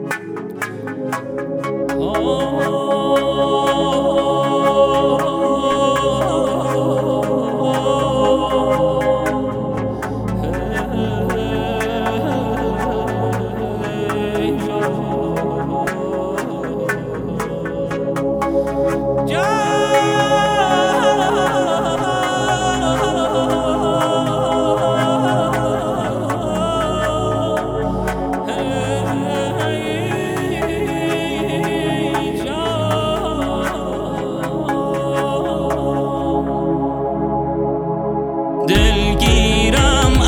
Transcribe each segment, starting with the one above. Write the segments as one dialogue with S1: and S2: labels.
S1: دلگیرم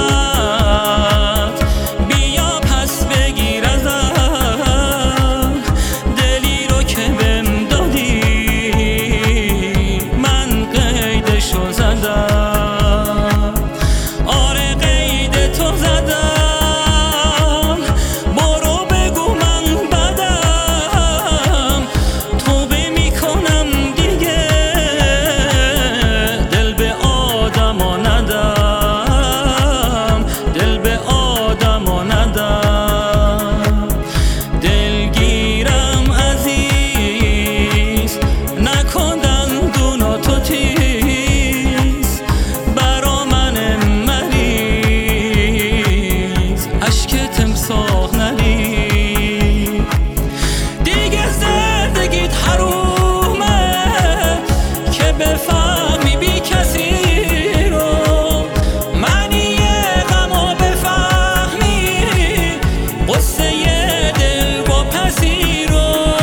S1: ازت بیا پس بگیر ازم دلی رو که بهم دادی من قیدشو زدم آره قید تو زدم برو بگو من بدم توبه میکنم دیگه دل به آدما ندم دل به آدما ندم دلگیرم عزیز نکن دندوناتو تیز برا من مریض اشک تمساح نریز دیگه زندگیت حرومه که بفهمی بی کسی رو معنی غمو بفهمی قصه دل با پسی رو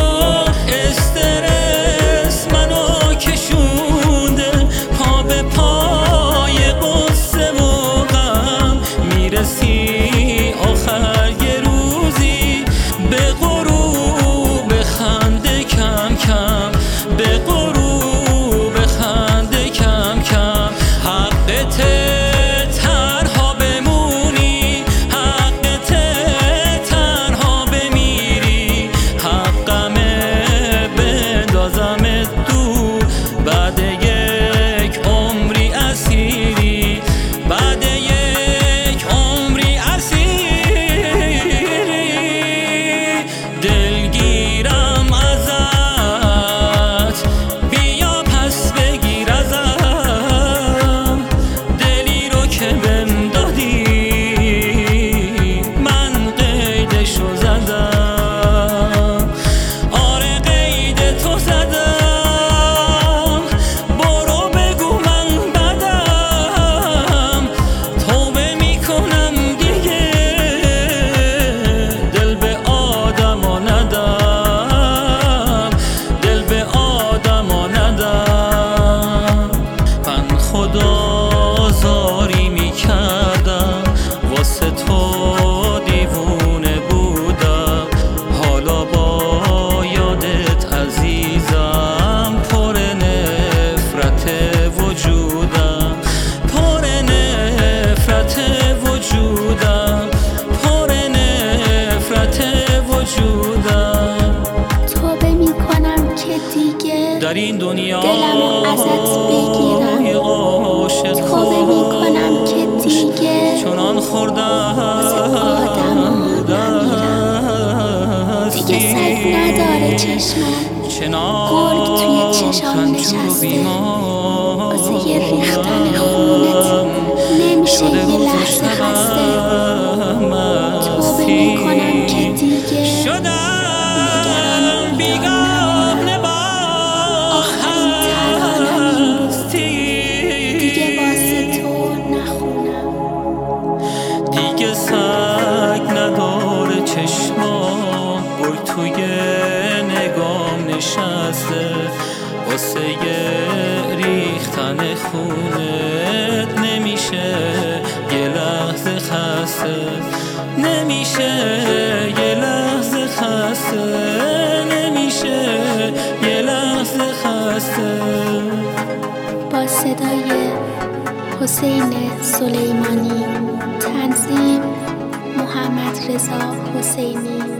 S1: استرس منو کشونده پا به پای قصه و غم میرسی آخر یه روزی به غروب خنده کم کم به غروب خنده کم کم حقت تنها بمونی حقت تنها بمیری حقمه بندازمت دور بعد یک عمری اسیری بعد یک عمری اسیری دلگیرم ازت بیا پس بگیر ازم دلی رو که بهم دادی من قیدشو زدم آره قید تو زدم برو بگو من بدم توبه میکنم دیگه دل به آدما ندم دل به آدما ندم من خدا زاری میکردم واسه تو دیوونه بودم حالا با یادت عزیزم پر نفرت وجودم پر نفرت وجودم پر نفرت وجودم
S2: توبه میکنم که دیگه
S1: در این دنیا
S2: دلمو ازت بگیرم
S1: عاشق
S2: توبه میکنم که دیگه
S1: چنان خوردم
S2: آدما نمیرم دیگه سگ نداره چشمم
S1: چنان
S2: گرگ توی چشام نشسته واسه یه ریختن خونت نمیشه یه لحظه خسته توبه میکنم که دیگه
S1: شدم بیگانه با
S2: آخرین ترانم
S1: هستی
S2: دیگه واسه تو نخونم
S1: دیگه سگ نداره چشمام گل توی نگام نشسته واسه ریختن خونت نمیشه یه لحظه خسته نمیشه یه لحظه خسته نمیشه یه لحظه خسته
S2: با صدای حسین سلیمانی تنظیم محمد رضا حسینی